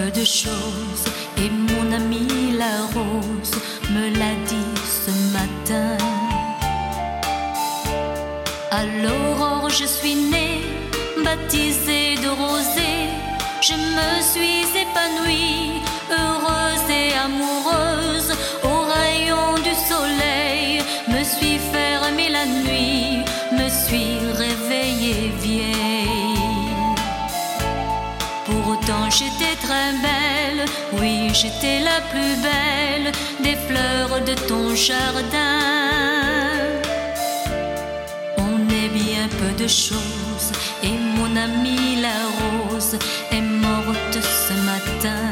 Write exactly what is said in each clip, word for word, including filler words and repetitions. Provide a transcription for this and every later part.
peu de choses et mon ami la rose me l'a dit ce matin. À l'aurore je suis née, baptisée de rosée. Je me suis épanouie, heureuse et amoureuse. Au rayon du soleil, me suis fermée la nuit, me suis réveillée vieille. Pourtant j'étais très belle, oui j'étais la plus belle des fleurs de ton jardin. On est bien peu de choses et mon amie la rose est morte ce matin.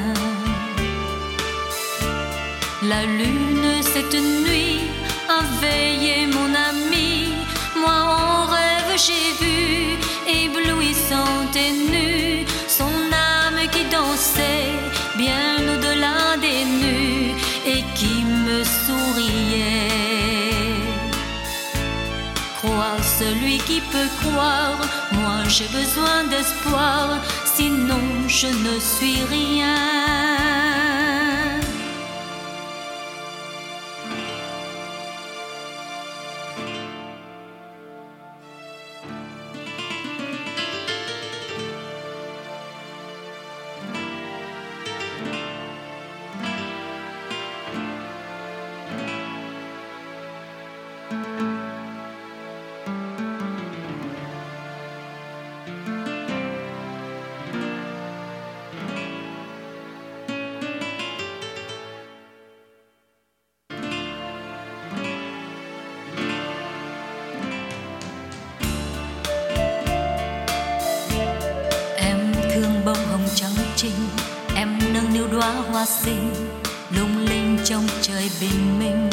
La lune cette nuit a veillé mon ami. Moi en rêve j'ai vu, éblouissante et nue, son âme qui dansait bien au-delà des nues et qui me souriait. Crois celui qui peut croire, moi j'ai besoin d'espoir, sinon je ne suis rien. Em nâng niu đóa hoa xinh lung linh trong trời bình minh.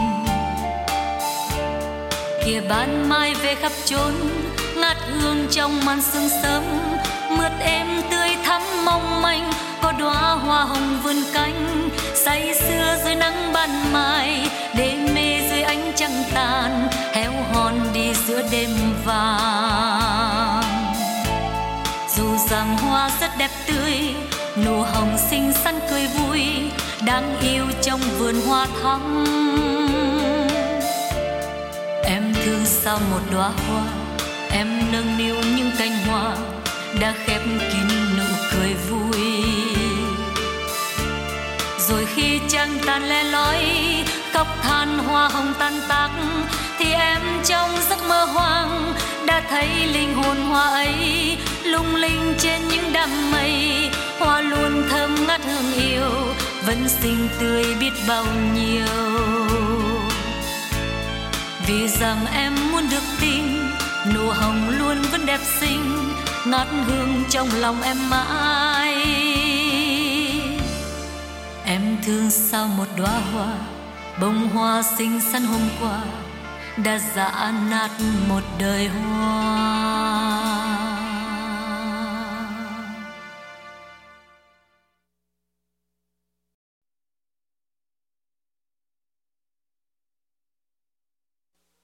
Kìa ban mai về khắp chốn, ngát hương trong màn sương sớm, mượt êm tươi thắm mong manh, có đóa hoa hồng vươn cánh, say sưa dưới nắng ban mai, đê mê dưới ánh trăng tàn, héo hon đi giữa đêm vàng. Dù rằng hoa rất đẹp tươi, nụ hồng xinh xắn cười vui, đáng yêu trong vườn hoa thắm. Em thương sao một đóa hoa, em nâng niu những cành hoa đã khép kín nụ cười vui. Rồi khi trăng tàn le lói, khóc than hoa hồng tan tác, thì em trong giấc mơ hoang đã thấy linh hồn hoa ấy lung linh trên những đám mây. Hoa luôn thơm ngát hương yêu, vẫn xinh tươi biết bao nhiêu. Vì rằng em muốn được tin, nụ hồng luôn vẫn đẹp xinh, ngát hương trong lòng em mãi. Em thương sao một đóa hoa, bông hoa xinh xắn hôm qua đã rã nát một đời hoa.